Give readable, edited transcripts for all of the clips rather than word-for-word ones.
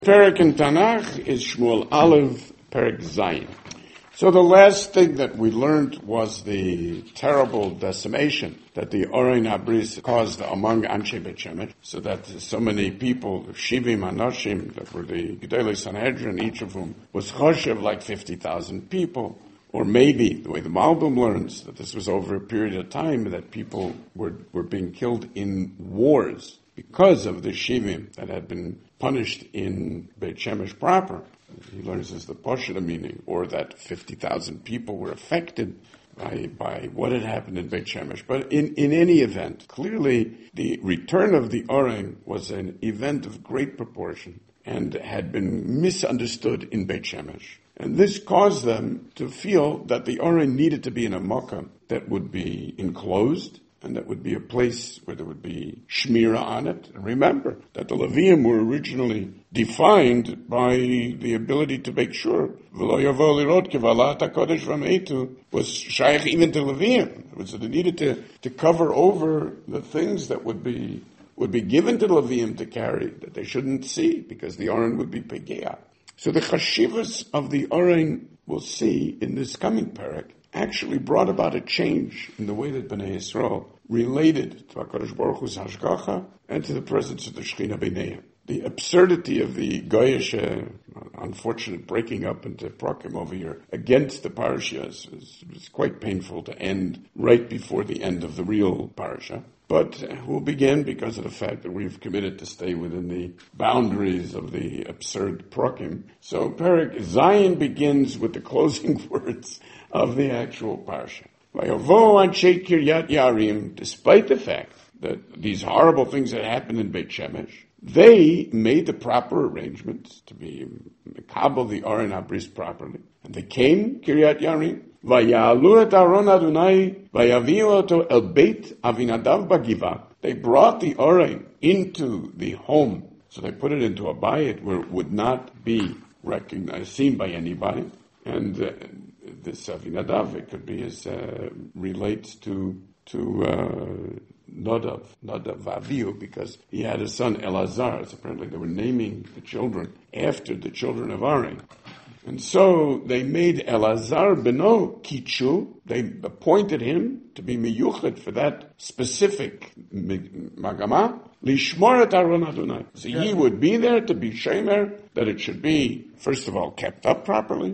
Perek in Tanakh is Shmuel Aleph, Perek Zayin. So the last thing that we learned was the terrible decimation that the Orein HaBris caused among Anshe Beit Shemesh, so that so many people, Shivim Anoshim, that were the Gedolei Sanhedrin, each of whom was Choshev like 50,000 people, or maybe, the way the Malbim learns, that this was over a period of time that people were being killed in wars because of the Shivim that had been punished in Beit Shemesh proper. He learns as the Poshet meaning, or that 50,000 people were affected by what had happened in Beit Shemesh. But in any event, clearly the return of the Orein was an event of great proportion and had been misunderstood in Beit Shemesh. And this caused them to feel that the Orein needed to be in a makkah that would be enclosed, and that would be a place where there would be shmira on it. And remember that the Levium were originally defined by the ability to make sure V'lo yavo lirot kivalat HaKodesh v'meitu was shaykh even to Levium. So they needed to cover over the things that would be given to Levium to carry, that they shouldn't see, because the Orein would be pegea. So the chashivas of the Orein, we'll see in this coming parak, actually brought about a change in the way that Bnei Yisrael related to HaKadosh Baruch Hu's hashgacha and to the presence of the Shekhinah B'neihem. The absurdity of the Goyish, unfortunate breaking up into prakim over here against the parasha is quite painful to end right before the end of the real parasha. But we'll begin because of the fact that we've committed to stay within the boundaries of the absurd prakim. So Perek Zayin begins with the closing words of the actual parsha. Vayavo Anshe Kiryat Yarim, despite the fact that these horrible things that happened in Beit Shemesh, they made the proper arrangements to be mekabel the Orein HaBris properly. And they came, Kiryat Yarim, Vaya'alu et Aron Adonai, Vayaviu oto el Beit Avinadav Bagiva. They brought the Orein into the home, so they put it into a bayit where it would not be recognized, seen by anybody. And this Avinadav, it could be relates to Nadav Avihu, because he had a son Elazar. So apparently they were naming the children after the children of Aaron. And so they made Elazar beno Kichu. They appointed him to be miyuchet for that specific magama. Lishmor et Aron Adonai. So he would be there to be shemer, that it should be, first of all, kept up properly,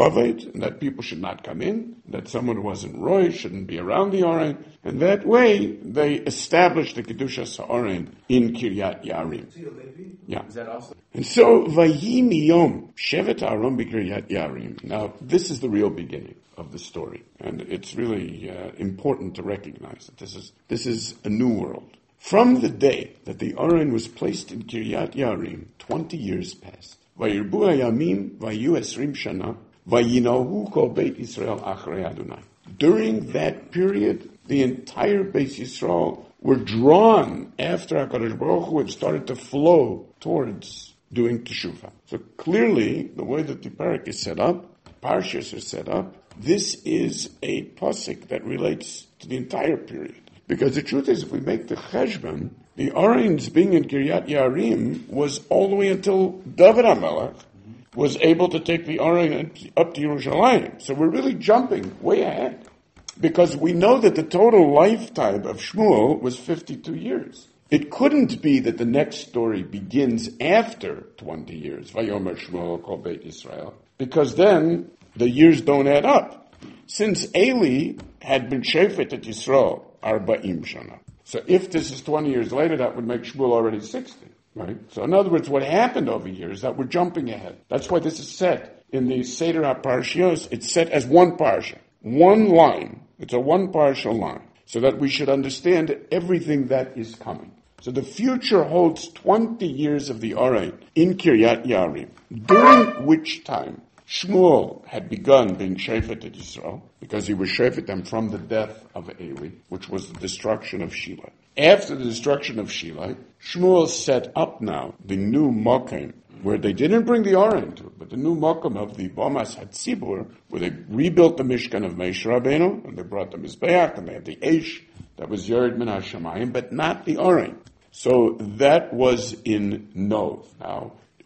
and that people should not come in, that someone who wasn't roy shouldn't be around the Orein, and that way they established the Kedushas HaOrein in Kiryat Yarim. Yeah. Is that also? And so, Vayi miyom shevet Aaron b'Kiryat Yarim. Now, this is the real beginning of the story, and it's really important to recognize that this is a new world. From the day that the Orein was placed in Kiryat Yarim, 20 years passed. Vayirbu hayamim vayu esrim shana vayinahu kol Beit Yisrael achrei Adonai. During that period, the entire Beit Yisrael were drawn after HaKadosh Baruch Hu had started to flow towards doing teshuvah. So clearly, the way that the parak is set up, parshas are set up, this is a pasuk that relates to the entire period. Because the truth is, if we make the cheshbon, the Orein's being in Kiryat Yarim was all the way until David HaMelech was able to take the Orein up to Yerushalayim. So we're really jumping way ahead. Because we know that the total lifetime of Shmuel was 52 years. It couldn't be that the next story begins after 20 years, Vayomer Shmuel kol Beit Yisrael, because then the years don't add up. Since Eli had been Shefet at Yisrael, Arba'im Shana. So if this is 20 years later, that would make Shmuel already 60, right? So in other words, what happened over here is that we're jumping ahead. That's why this is set in the Seder HaParshios. It's set as one parsha, one line. It's a one parsha line, so that we should understand everything that is coming. So the future holds 20 years of the Orein in Kiryat Yarim, during which time Shmuel had begun being Shefet at Yisrael, because he was Shefet them from the death of Eli, which was the destruction of Shilai. After the destruction of Shilai, Shmuel set up now the new Mokim, where they didn't bring the Orein to it, but the new Mokim of the Bomas HaTzibur, where they rebuilt the Mishkan of Moshe Rabbeinu, and they brought the Mizbeach, and they had the Eish, that was Yered Min HaShamayim, but not the Orein. So that was in Nov. Now,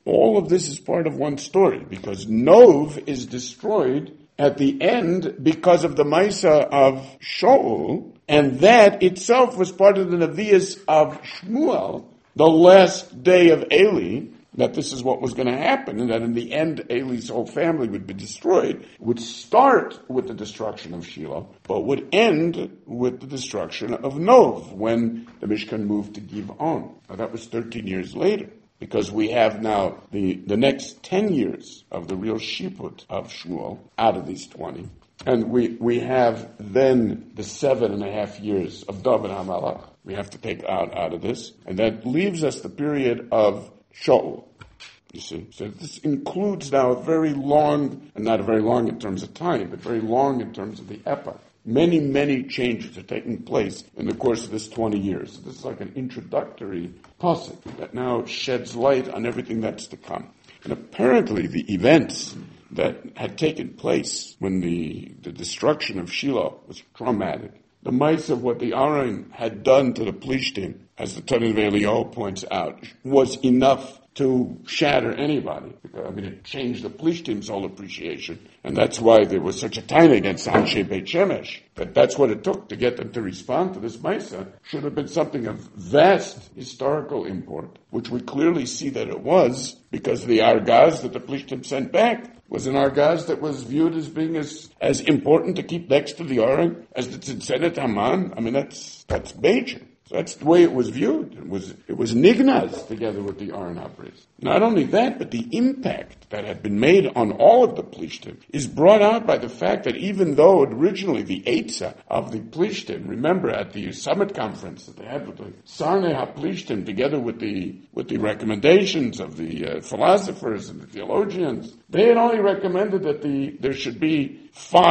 all of this is part of one story, because Nov is destroyed at the end because of the Maisa of Shaul, and that itself was part of the Nevi'as of Shmuel, the last day of Eli, that this is what was going to happen, and that in the end Eli's whole family would be destroyed. It would start with the destruction of Shiloh, but would end with the destruction of Nov, when the Mishkan moved to Giv'on. Now that was 13 years later, because we have now the next 10 years of the real Shiput of Shmuel out of these 20. And we have then the 7.5 years of David HaMelech we have to take out of this. And that leaves us the period of Shaul. You see, so this includes now a very long, and not very long in terms of time, but very long in terms of the epoch. Many, many changes are taking place in the course of this 20 years. So this is like an introductory pasuk that now sheds light on everything that's to come. And apparently the events that had taken place when the destruction of Shiloh was traumatic. The mice of what the Aron had done to the Plishtim, as the Tanya Eliyahu points out, was enough to shatter anybody. I mean, it changed the Plishtim's whole appreciation. And that's why there was such a time against Anshe Beit Shemesh. That's what it took to get them to respond to this Maisa. Should have been something of vast historical import, which we clearly see that it was, because the Argaz that the Plishtim sent back was an Argaz that was viewed as being as important to keep next to the Aron as the Tzitzenet Haman. I mean, that's major. So that's the way it was viewed. It was Nignaz together with the Aron HaBris. Not only that, but the impact that had been made on all of the Plishtim is brought out by the fact that even though originally the Eitzah of the Plishtim, remember at the summit conference that they had with the Sarnei HaPlishtim, together with the recommendations of the philosophers and the theologians, they had only recommended that there should be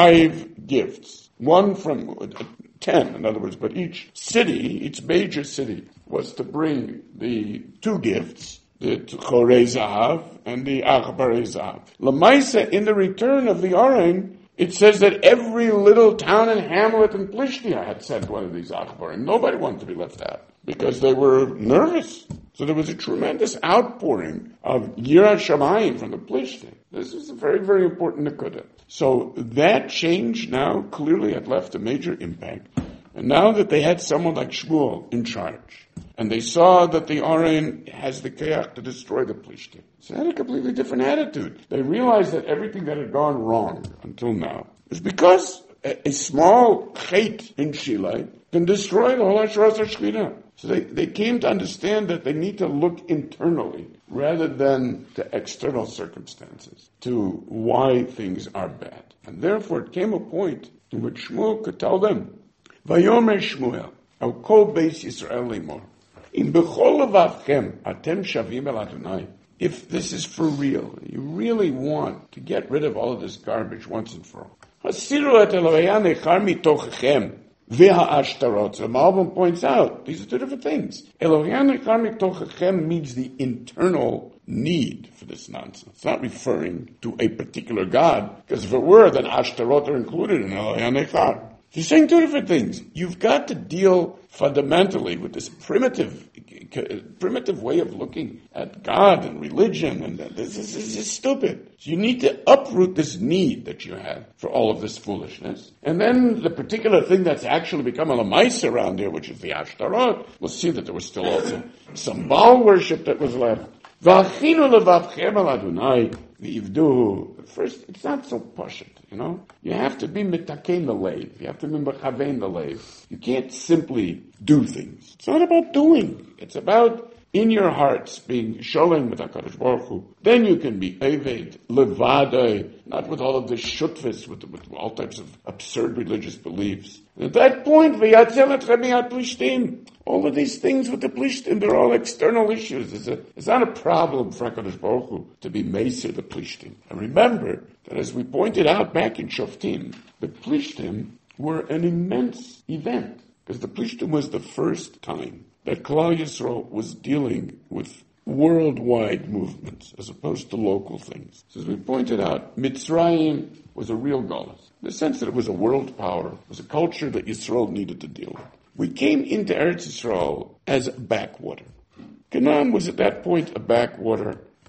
5 gifts. One from 10, in other words, but each major city, was to bring the 2 gifts, the Chorei Zahav and the Achbarei Zahav. Lamaisa, in the return of the Aron, it says that every little town and hamlet in Plishtia had sent one of these Achbarim. Nobody wanted to be left out, because they were nervous. So there was a tremendous outpouring of Yirat Shamayim from the Plishtim. This is a very, very important nekuda. So that change now clearly had left a major impact. And now that they had someone like Shmuel in charge, and they saw that the Aron has the kayach to destroy the Plishtim, so they had a completely different attitude. They realized that everything that had gone wrong until now is because a small chait in Shilai can destroy the whole Ashras HaShechina. So they came to understand that they need to look internally rather than to external circumstances, to why things are bad. And therefore it came a point in which Shmuel could tell them, Vayomer Shmuel, Al Kol Beis Yisrael Limor, Im Bechol Levavchem Atem Shavim El Adonai. If this is for real, you really want to get rid of all of this garbage once and for all. Hasiru et Elohei Nechar mitochechem. Ve'ha'ashtarot. So Malbim points out, these are 2 different things. Elohei Nechar mitochechem means the internal need for this nonsense. It's not referring to a particular God, because if it were, then Ashtarot are included in Elohei Nechar. You're saying 2 different things. You've got to deal fundamentally with this primitive way of looking at God and religion, and this is stupid. So you need to uproot this need that you have for all of this foolishness. And then the particular thing that's actually become a lamaisa around here, which is the Ashtarot, we'll see that there was still also some Baal worship that was left. V'achinu levavchem al Adonai v'yivduhu. First, it's not so pashut, You have to be mitakein the leiv. You have to be mechavein the leiv. You can't simply do things. It's not about doing. It's about in your hearts being sholem with HaKadosh Baruch Hu. Then you can be eved, levadai, not with all of this shutvis, with all types of absurd religious beliefs. And at that point, v'yatzel et chemiat plishtim. All of these things with the Plishtim, they're all external issues. It's not a problem for HaKadosh Baruch Hu to be Meser the Plishtim. And remember that as we pointed out back in Shoftim, the Plishtim were an immense event, because the Plishtim was the first time that Klal Yisrael was dealing with worldwide movements as opposed to local things. So as we pointed out, Mitzrayim was a real galus, in the sense that it was a world power, it was a culture that Yisrael needed to deal with. We came into Eretz Yisrael as a backwater. Canaan was at that point a backwater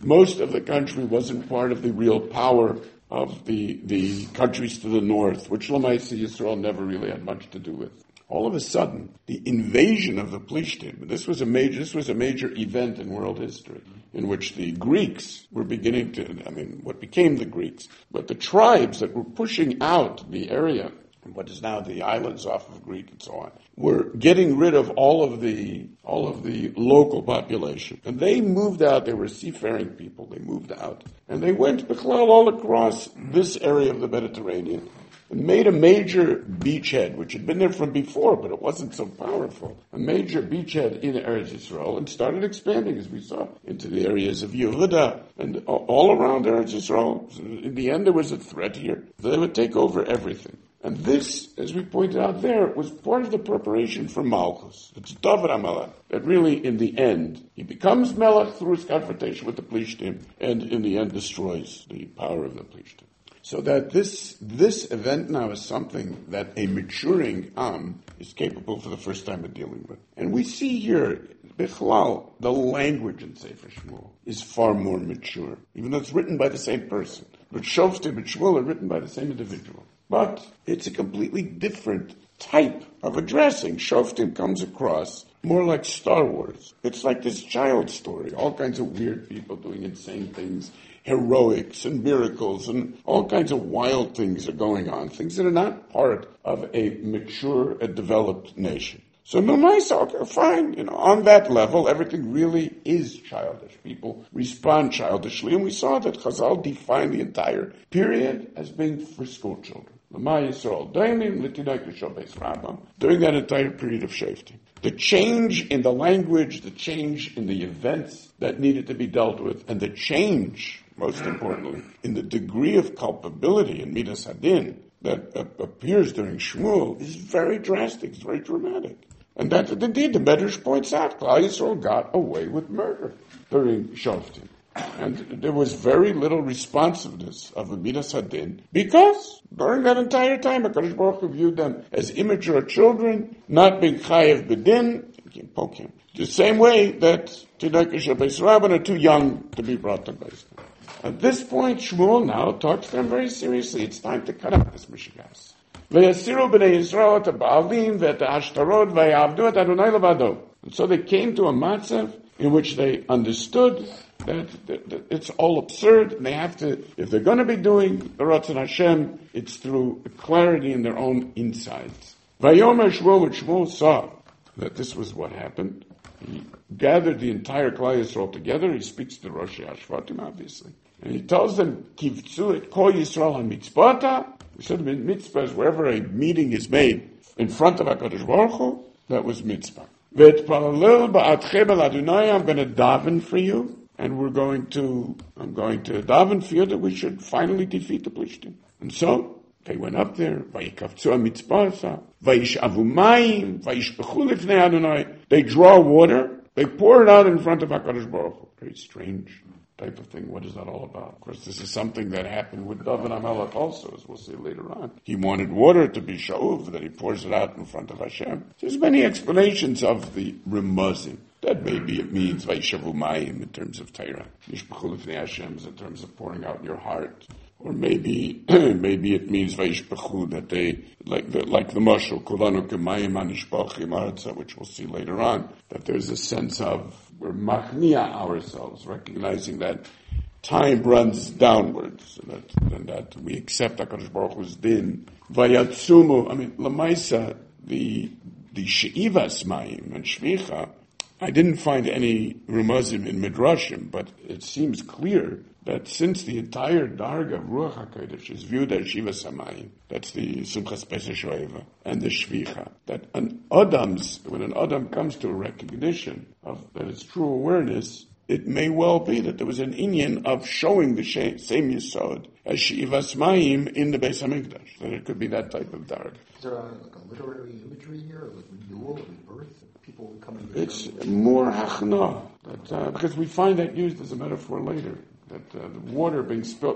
Most of the country wasn't part of the real power of the countries to the north, which Lamaisa Yisrael never really had much to do with. All of a sudden, the invasion of the Plishtim, this was a major event in world history, in which the Greeks were beginning to, what became the Greeks, but the tribes that were pushing out the area, what is now the islands off of Crete and so on, were getting rid of all of the local population. And they moved out. They were seafaring people. They moved out. And they went all across this area of the Mediterranean and made a major beachhead, which had been there from before, but it wasn't so powerful. A major beachhead in Eretz Yisrael, and started expanding, as we saw, into the areas of Yehuda and all around Eretz Yisrael. So in the end, there was a threat here. They would take over everything. And this, as we pointed out there, was part of the preparation for Malchus. It's David HaMelech that really, in the end, he becomes Melech through his confrontation with the Plishtim, and in the end destroys the power of the Plishtim. So that this event now is something that a maturing Am is capable for the first time of dealing with. And we see here, Bichlal, the language in Sefer Shmuel is far more mature, even though it's written by the same person. But Shoftim and Shmuel are written by the same individual. But it's a completely different type of addressing. Shoftim comes across more like Star Wars. It's like this child story, all kinds of weird people doing insane things, heroics and miracles, and all kinds of wild things are going on, things that are not part of a mature, developed nation. So okay, fine, on that level, everything really is childish. People respond childishly, and we saw that Chazal defined the entire period as being for school children. During that entire period of safety. The change in the language, the change in the events that needed to be dealt with, and the change, most importantly, in the degree of culpability in Midas Hadin that appears during Shmuel is very drastic, it's very dramatic. And that, indeed, the Medrash points out, Klal Yisrael got away with murder during Shoftim. And there was very little responsiveness of the Midas Hadin because during that entire time, HaKadosh Baruch Hu viewed them as immature children, not being chayev b'din. You can poke him. The same way that Tinaykei Shel Beis Rabban are too young to be brought to Beis. At this point, Shmuel now talks to them very seriously. It's time to cut out this mishigas. Ve'yasiru b'nei Yisrael et ha'ba'alim ve'et ha'ashtarot ve'yavdu et Adonai levado. And so they came to a matzav in which they understood that it's all absurd, and they have to, if they're going to be doing the Ratzon Hashem, it's through clarity in their own insides. Vayomer Shmuel, when Shmuel saw that this was what happened, he gathered the entire Klal Yisrael together. He speaks to Rosh Hashvatim, obviously. And he tells them, Kivtzu et kol Yisrael ha-mitzvata. We said mitzvahs, wherever a meeting is made in front of HaKadosh Baruch Hu, that was mitzvah. Ve'et paralel ba'atchem el Adonai, I'm going to daven for you. And I'm going to daven for you that we should finally defeat the Plishtim. And so, they went up there, vayikavtzu ha-mitzvasa, vayishavu mayim, vayishpechu lifnei Adonai. They draw water, they pour it out in front of HaKadosh Baruch Hu. Very strange type of thing. What is that all about? Of course, this is something that happened with David HaMelech also, as we'll see later on. He wanted water to be shov, that he pours it out in front of Hashem. There's many explanations of the remuzim. That maybe it means Vaishavu Mayim in terms of Torah. Yishpachu Lifnei Hashem in terms of pouring out in your heart. Or maybe it means Vaishpachu, that they, like the Mashal, Kulanu Kemayim Anishpachim Aretza, which we'll see later on, that there's a sense of, we're machnia ourselves, recognizing that time runs downwards, and that we accept HaKadosh Baruch Hu's din. Vayatsumu, Lamaisa, the She'ivas Mayim and Shvicha, I didn't find any Rumazim in Midrashim, but it seems clear that since the entire Darga of Ruach HaKodesh is viewed as Shiva Samayim, that's the Simchas Pesach Shoeva, and the Shvicha, that when an Adam comes to a recognition of that its true awareness, it may well be that there was an inyan of showing the same Yisod as Shiva Samayim in the Beis HaMikdash, that it could be that type of Darga. Is there a literary imagery here, like renewal, rebirth? People coming to it's more hachna, because we find that used as a metaphor later, that the water being spilled,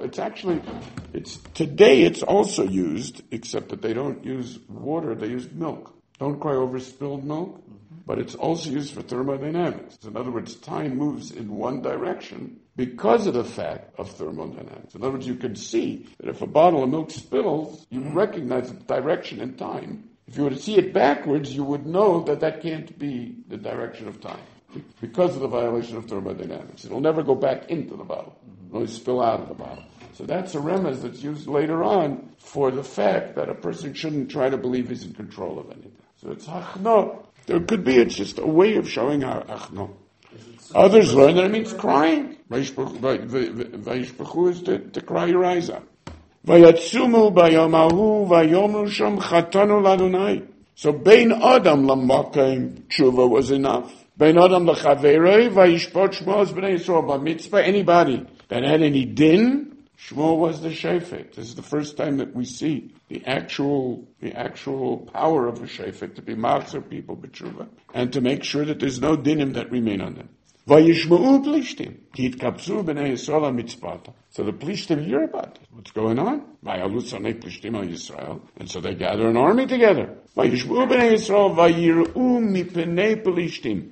today it's also used, except that they don't use water, they use milk. Don't cry over spilled milk. Mm-hmm. but it's also used for thermodynamics. In other words, time moves in one direction because of the fact of thermodynamics. In other words, you can see that if a bottle of milk spills, you recognize the direction in time. If you were to see it backwards, you would know that that can't be the direction of time because of the violation of thermodynamics. It'll never go back into the bottle. It'll only spill out of the bottle. So that's a remez that's used later on for the fact that a person shouldn't try to believe he's in control of anything. So it's hachno. There could be, it's just a way of showing how hachno. Others learn that it means crying. Vayishpachu is to cry your eyes out. Vayatsumu bayamahu vayomru sham chatanu ladunai. So bein adam lamakim tshuva was enough. Bein adam lachaverei vayishpot Shmuel b'nei Yisrael b'mitzvah. Anybody that had any din, Shmuel was the shefet. This is the first time that we see the actual power of a shefet to be machzer people b'tshuva and to make sure that there's no dinim that remain on them. Vayishma'u plishtim kitkapsu b'nei Yisrael mitzvata. So the plishtim hear about it. What's going on? Vayalutzanei plishtim al Yisrael, and so they gather an army together. Vayishma'u b'nei Yisrael vayiru mipnei plishtim.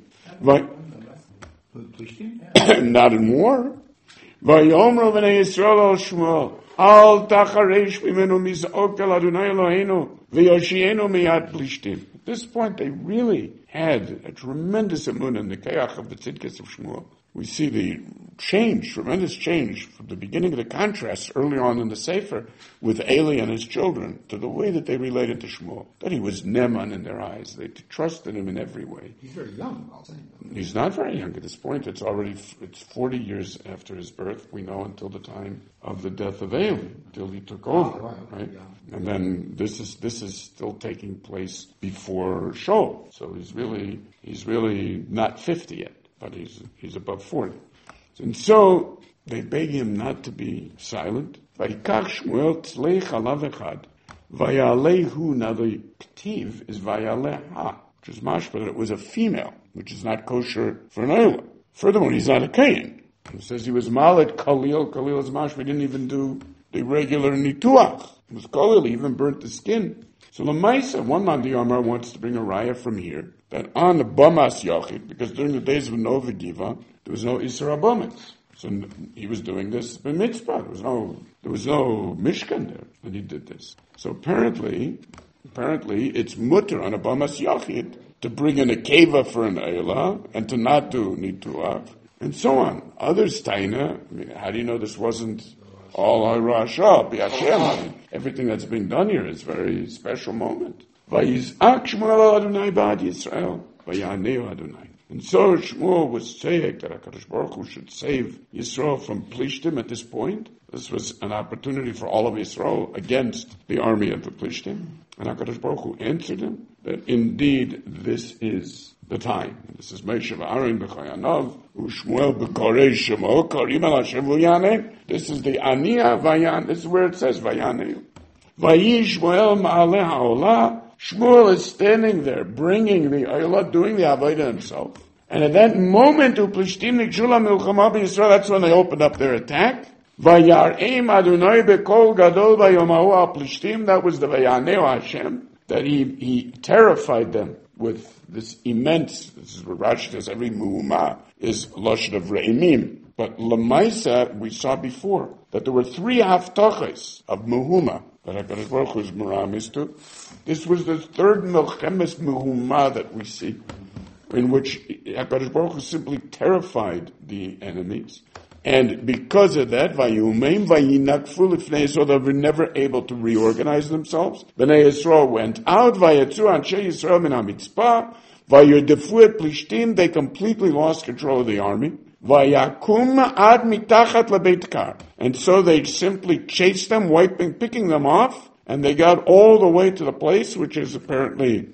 Not in war. Vayomru b'nei Yisrael al Shmuel al tacharesh mimenu miz'ok el Adonai Eloheinu v'yoshienu miyad plishtim. At this point, they really had a tremendous emunah in the kayach of the tzidkes of Shmuel. We see the tremendous change from the beginning of the contrast early on in the Sefer with Eli and his children to the way that they related to Shmuel. That he was Neman in their eyes. They trusted him in every way. He's very young, I'll say. He's not very young at this point. It's 40 years after his birth. We know until the time of the death of Eli, until he took over, right? Yeah. And then this is still taking place before Shaul. So he's really not 50 yet. But he's above 40. And so they beg him not to be silent. Vayikach Shmuel tzlei chalav echad, vayalehu. Now the ktiv is vayaleha, which is mashma that it was a female, which is not kosher for an oila. Furthermore, he's not a kain. He says he was malet kalil. Kalil is mashma. He didn't even do the regular nituach. It was kalil. He even burnt the skin. So Lamaisa, one man the Yomar wants to bring a raya from here that on the Bamas Yachid, because during the days of Nova Giva, there was no Isra Bamas. So he was doing this b'mitzvah. There was no Mishkan there, and he did this. So apparently it's mutter on a Bamas Yachid to bring in a keva for an Eilah and to not do Nituach, and so on. Others taina, how do you know this wasn't all Harashah, B'Hashem? Everything that's being done here is a very special moment. Vayizak Shmuel Adonai ba'ad Yisrael, Vayaneu Adonai. And so Shmuel was saying that HaKadosh Baruch Hu should save Yisrael from Plishtim at this point. This was an opportunity for all of Yisrael against the army of the Plishtim. And HaKadosh Baruch Hu answered him that indeed this is the time. This is Moshe v'Aaron b'Chayanav, u'Shmuel b'Korei Shemo, Korim al Hashem v'Yaneh. This is the Aniyah Vayan. This is where it says Vayaneh. Vayi Shmuel ma'aleh ha'olah. Shmuel is standing there, bringing the Aylah, doing the Avodah himself. And at that moment, Uplishtim nikshula milchama b'Yisrael, that's when they opened up their attack. Vayar'im Adonai b'kol gadol vayomahu al Plishtim, that was the Vayaneu Hashem, that he terrified them with this immense, this is what Rashi says, every muhuma is lashon of re'imim. But Lamaisa, we saw before, that there were 3 haftachas of muhuma, that HaKadosh Baruch Hu is meramis to. This was the third Melchemes Muhuma that we see, in which HaKadosh Baruch Hu simply terrified the enemies. And because of that, Vayumeim Vayinakfu Lifnei Yisrael, they were never able to reorganize themselves. Bnei Yisrael went out, Vayatzu Anshe Yisrael min HaMitzpah, Vayodefu et Plishtim, they completely lost control of the army. Vayakum ad mitachat lebeit kar. And so they simply chased them, picking them off, and they got all the way to the place, which is apparently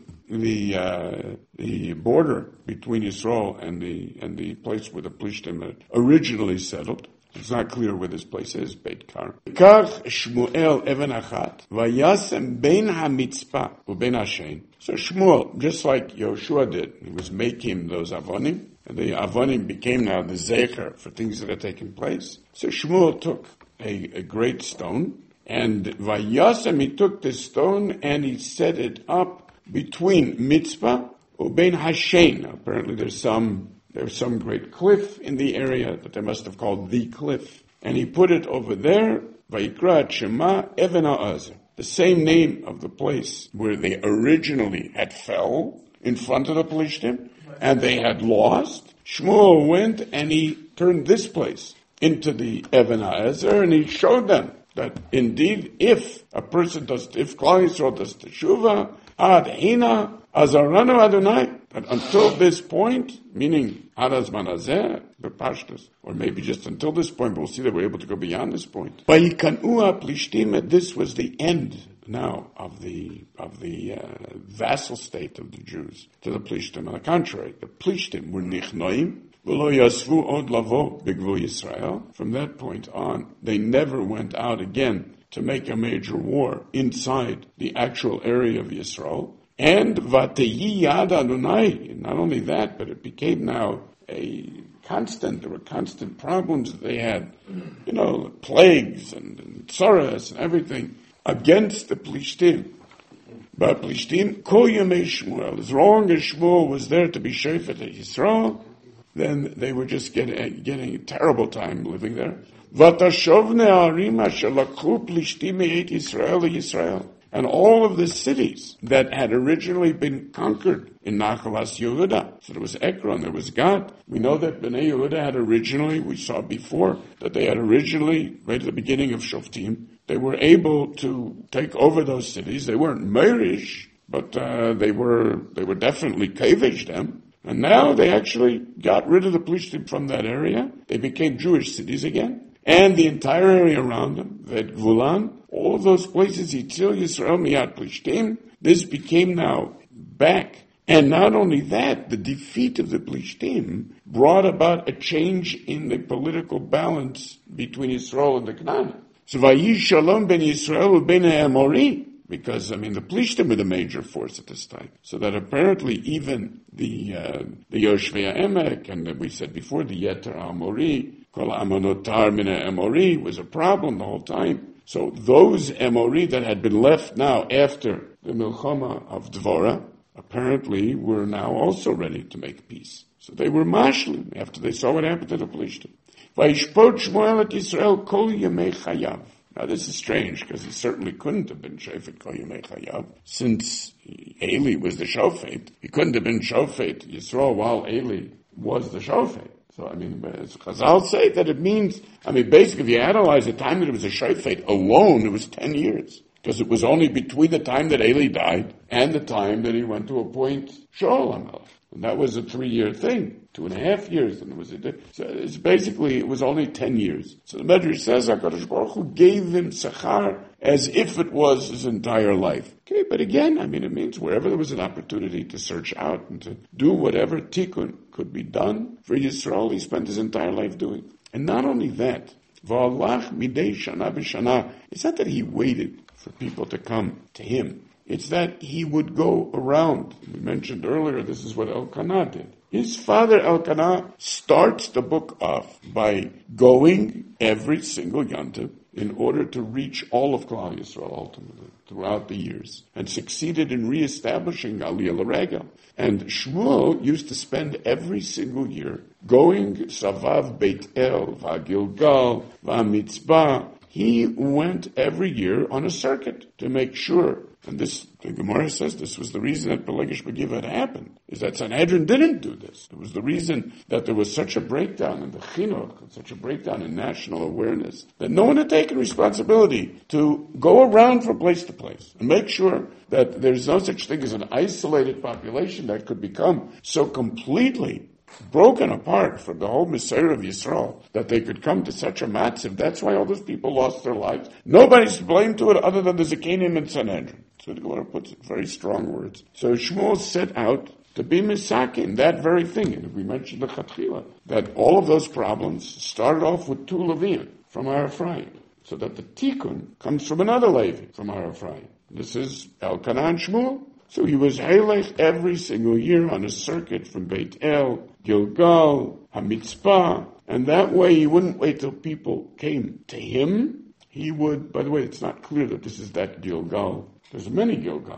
the border between Yisrael and the place where the Plishtim had originally settled. It's not clear where this place is, Beit Kar. Kach Shmuel even achat, vayasem bein hamitzpah ubein hashen. So Shmuel, just like Yoshua did, he was making those avonim, and the avonim became now the zecher for things that had taken place. So Shmuel took a great stone, and vayasem, he took this stone and he set it up between Mitzpah Ubein Hashen. Apparently there's some great cliff in the area that they must have called the cliff. And he put it over there, Vayikra Shema Even HaAzer. The same name of the place where they originally had fell in front of the Plishtim, and they had lost. Shmuel went and he turned this place into the Even HaAzer, and he showed them that indeed if Klal Yisrael does Teshuvah, Ad Hina Azaranu Adonai, that until this point, meaning Ad Hazman Hazeh, Bepashtus, or maybe just until this point, but we'll see that we're able to go beyond this point. Vayikanu Plishtim, this was the end now of the vassal state of the Jews to the Plishtim. On the contrary, the Plishtim were nichnoim, v'lo yasvu od lavo b'gvul Yisrael. From that point on, they never went out again to make a major war inside the actual area of Yisrael. And Vateyi Yad Adonai, not only that, but it became now there were constant problems that they had, plagues and tsaras and everything against the Plishtim. But Plishtim, Kol Yemei Shmuel, as long as Shmuel was there to be shofet at Yisrael, then they were just getting a terrible time living there. Vatashovne Arim asher lakhu Plishtim me'et Yisrael. And all of the cities that had originally been conquered in Nachalas Yehuda, so there was Ekron, there was Gad. We know that Bnei Yehuda had originally, we saw before, that they had originally, right at the beginning of Shoftim, they were able to take over those cities. They weren't Meirish, but they were definitely Kavish them. And now they actually got rid of the Plishtim from that area. They became Jewish cities again. And the entire area around them, Vet Gvulan, all of those places, Yitzil Yisrael Miyat Plishtim, this became now back. And not only that, the defeat of the Plishtim brought about a change in the political balance between Yisrael and the Canaan. So Vayish Shalom ben Yisrael ben Amori, because, the Plishtim were the major force at this time. So that apparently even the Yoshvei Emek, and we said before, the Yeter Amori, Kol Amonotar Mina Amori, was a problem the whole time. So those Amori that had been left now after the Milchama of Dvorah, apparently were now also ready to make peace. So they were mashlim after they saw what happened to the Plishtim. Vayishpot Shmuel et Yisrael kol yemei chayav. Now this is strange because he certainly couldn't have been shofet kol yemei chayav, since Eli was the shofet. He couldn't have been shofet Yisrael while Eli was the shofet. So, as Chazal say that it means, basically if you analyze the time that it was a shofet alone, it was 10 years. Because it was only between the time that Eli died and the time that he went to appoint Shaul HaMelech. And that was a 3-year thing, 2.5 years. And it was only 10 years. So the Medrash says, HaKadosh Baruch Hu gave him Sachar as if it was his entire life. Okay, but again, it means wherever there was an opportunity to search out and to do whatever tikkun could be done for Yisrael, he spent his entire life doing. And not only that, V'alach midei shana b'shana, it's not that he waited for people to come to him. It's that he would go around. We mentioned earlier, this is what Elkanah did. His father Elkanah starts the book off by going every single Yontif in order to reach all of Klal Yisrael ultimately throughout the years, and succeeded in reestablishing Aliyah L'Regel. And Shmuel used to spend every single year going Savav Beit El, Va'Gilgal, Va'Mitzpah. He went every year on a circuit to make sure. And the Gemara says this was the reason that Pelegish Begiva had happened, is that Sanhedrin didn't do this. It was the reason that there was such a breakdown in the chinuch, such a breakdown in national awareness, that no one had taken responsibility to go around from place to place and make sure that there's no such thing as an isolated population that could become so completely broken apart from the whole Messiah of Yisrael that they could come to such a matziv. That's why all those people lost their lives. Nobody's to blame to it other than the Zakanim and Sanhedrin. So the Gemara puts it in very strong words. So Shmuel set out to be misakin, that very thing. And we mentioned the Chatchila, that all of those problems started off with 2 Leviim from Har Ephraim. So that the Tikkun comes from another Levi from Har Ephraim. This is Elkanah and Shmuel. So he was Halech every single year on a circuit from Beit El, Gilgal, Hamitzpah, and that way he wouldn't wait till people came to him. He would, by the way, it's not clear that this is that Gilgal. There's many Gilgals.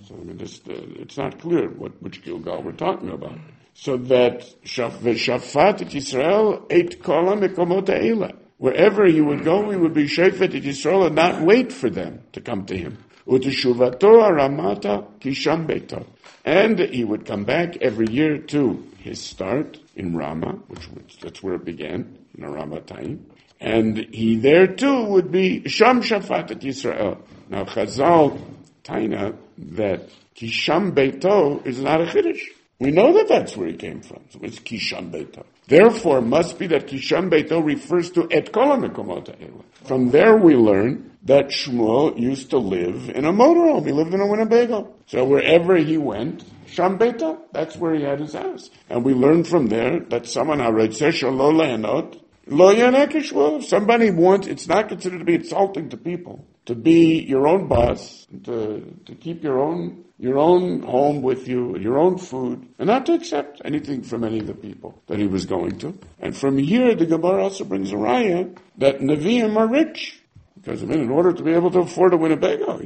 So it's not clear which Gilgal we're talking about. So that Shafat et Yisrael ate kola mekomot ha'ela. Wherever he would go, he would be shafet et Yisrael and not wait for them to come to him. Uteshuvato aramata kisham beito. And he would come back every year to his start in Ramah, which that's where it began, in Ramatayim. And he there too would be Sham Shafat et Yisrael. Now Chazal taina that Kisham Beito is not a Chiddush. We know that that's where he came from. So it's Kisham Beito. Therefore, it must be that Kisham Beito refers to Et Kol HaMekomot HaEla. From there we learn that Shmuel used to live in a motorhome. He lived in a Winnebago. So wherever he went, Sham Beito, that's where he had his house. And we learn from there that someone Lo Lehanot, Lo Yanek Shmuel. If somebody wants, it's not considered to be insulting to people to be your own boss, to keep your own home with you, your own food, and not to accept anything from any of the people that he was going to. And from here, the Gemara also brings a raya that Nevi'im are rich. Because, in order to be able to afford a Winnebago,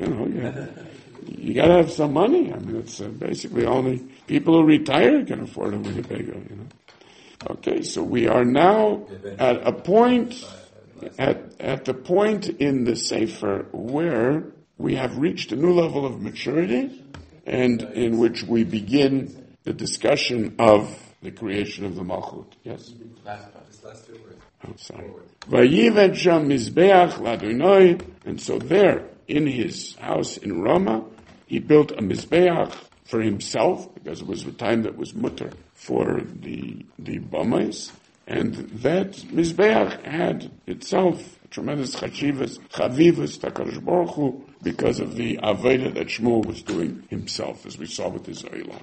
you gotta have some money. It's basically only people who retire can afford a Winnebago, Okay, so we are now at a point, at the point in the Sefer where we have reached a new level of maturity, and in which we begin the discussion of the creation of the Malchut. Yes? Last two words. Oh, sorry. Vayived sham mizbeach l'Adonai, and so there, in his house in Ramah, he built a mizbeach for himself, because it was a time that was mutter for the Bamais, and that mizbeach had itself tremendous chavivus to HaKadosh Baruch Hu, because of the Aveda that Shmuel was doing himself, as we saw with his Eilah.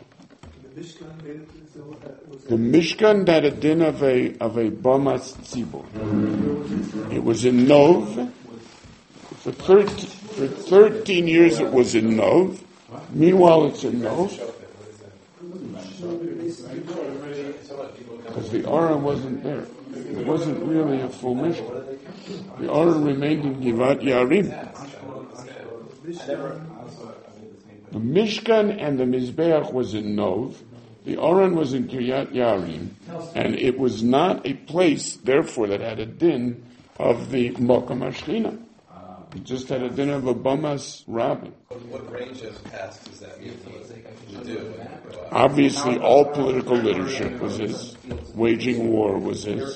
The Mishkan had a din of a Bamas Tzibur. It was in Nov. For 13 years it was in Nov. Meanwhile it's in Nov. Because the Aron wasn't there. It wasn't really a full Mishkan. The Aron remained in Givat Yarim. The Mishkan and the Mizbeach was in Nov. The Aron was in Kiryat Yarim. And it was not a place, therefore, that had a din of the Mokom HaShechina. It just had a din of a Bamas Rabbin. What range of tasks does that mean to do? Obviously, all political leadership was his. Waging war was his.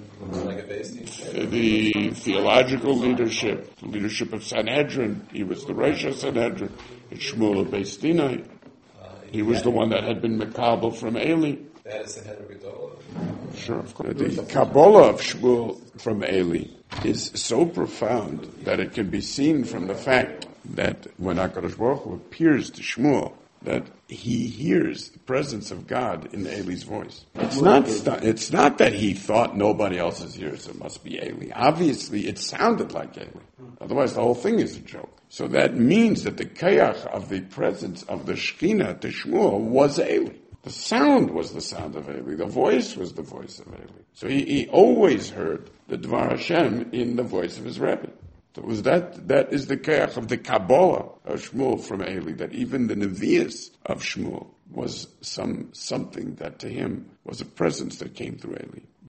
The theological leadership, the leadership of Sanhedrin, he was the Rosh Sanhedrin. Shmuel of Beis Dinai, he was the one that had been Mekabel from Eli. That is Sanhedrin Gedolah. Sure, of course. The Kabbalah of Shmuel from Eli is so profound that it can be seen from the fact that when HaKadosh Baruch Hu appears to Shmuel, that he hears the presence of God in Eli's voice. It's not that he thought nobody else is here, so it must be Eli. Obviously, it sounded like Eli. Otherwise, the whole thing is a joke. So that means that the kayach of the presence of the Shekhinah to Shmuel was Eli. The sound was the sound of Eli. The voice was the voice of Eli. So he always heard the Dvar Hashem in the voice of his Rebbe. So it was that is the kayach of the Kabbalah of Shmuel from Eli, that even the Nevi'us of Shmuel was something that to him was a presence that came through Eli.